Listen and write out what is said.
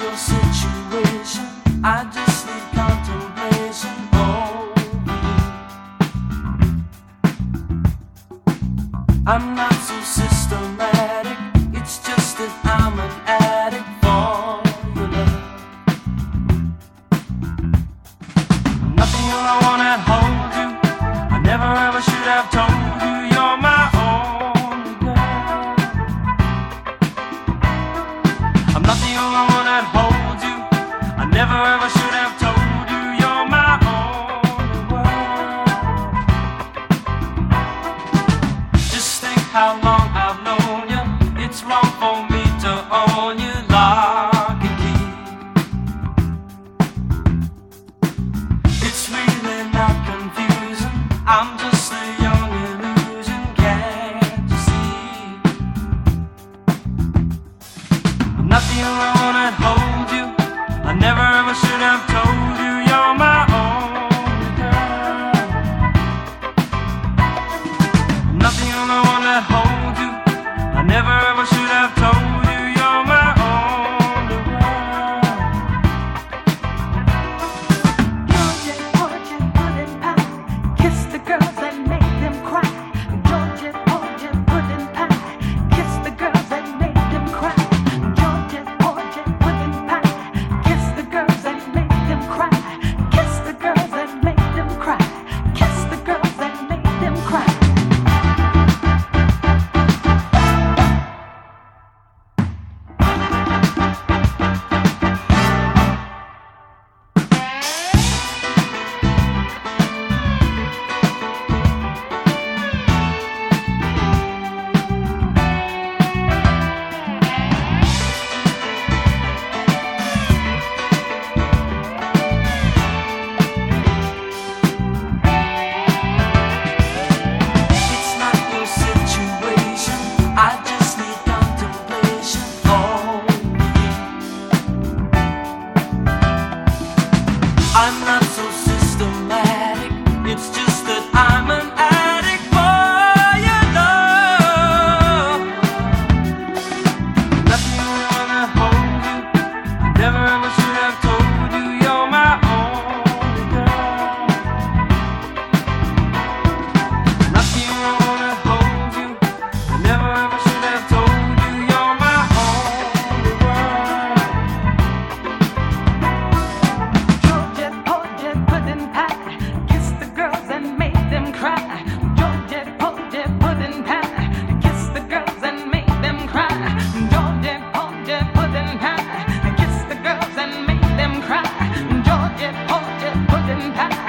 your situation. I just need contemplation over you. I'm not so systematic. It's just that I'm an addict for your love. Nothing I wanna hold you. I never ever should have told you you're my only girl. I'm not the only one that holds you. I never ever should have told you you're my only world. Just think how long I've known you. It's wrong for me to own you lock and key. It's really not confusing. I'm just a young illusion, can't you see? I'm not the only one that holds you. I never ever should have told you you're my only girl. I'm not the only one that holds you. I never ever should have told you you're my only world. Georgia, Georgia, pudding pie, kiss the girls and make them cry. Georgia, Georgia, pudding pie, kiss the girls and make them cry. Georgia, Georgia, pudding pie, kiss the girls and make them cry. Kiss the girls and make them cry. Kiss the girls and make them cry. It's not your situation. I just need contemplation over you. I'm not so systematic. It's just that I'm an addict for your love. Not the only one that holds you. I never ever should have told you you're my only girl. Not the only one that holds you. I never ever should have told you you're my only world. Georgia, Georgia, pudding pie, kiss the girls and make them cry. Georgia, Georgia, pudding pie, kiss the girls and make them cry. Georgia, Georgia, pudding pie, kiss the girls and make them cry. Georgia, Georgia, pudding pie.